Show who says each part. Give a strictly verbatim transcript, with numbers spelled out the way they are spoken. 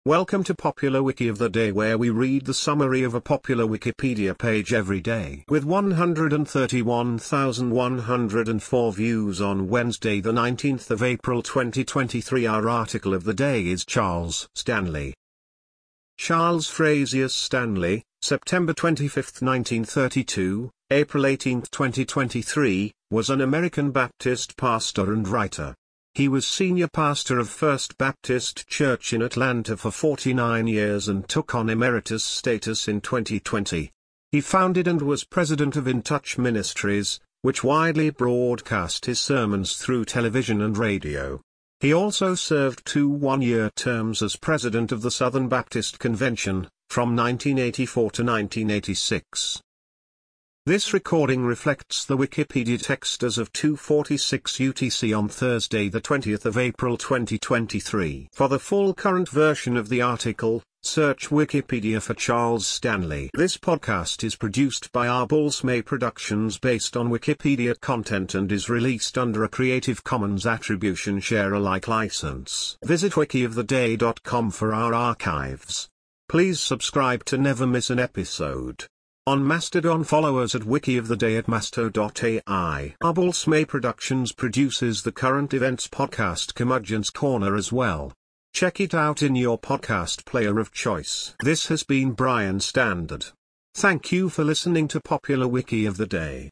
Speaker 1: Welcome to Popular Wiki of the Day, where we read the summary of a popular Wikipedia page every day. With one hundred thirty-one thousand one hundred four views on Wednesday the nineteenth of April twenty twenty-three, our article of the day is Charles Stanley. Charles Frazius Stanley, September twenty-fifth nineteen thirty-two, April eighteenth twenty twenty-three, was an American Baptist pastor and writer. He was senior pastor of First Baptist Church in Atlanta for forty-nine years and took on emeritus status in twenty twenty. He founded and was president of In Touch Ministries, which widely broadcast his sermons through television and radio. He also served two one-year terms as president of the Southern Baptist Convention, from nineteen eighty-four to nineteen eighty-six. This recording reflects the Wikipedia text as of two forty-six U T C on Thursday the twentieth of April twenty twenty-three. For the full current version of the article, search Wikipedia for Charles Stanley. This podcast is produced by Arbulsmay Productions based on Wikipedia content and is released under a Creative Commons Attribution Share Alike license. Visit wiki of the day dot com for our archives. Please subscribe to never miss an episode. On Mastodon, follow us at wikioftheday at masto dot A I. Arbulsmay Productions produces the current events podcast Curmudgeon's Corner as well. Check it out in your podcast player of choice. This has been Brian Standard. Thank you for listening to Popular Wiki of the Day.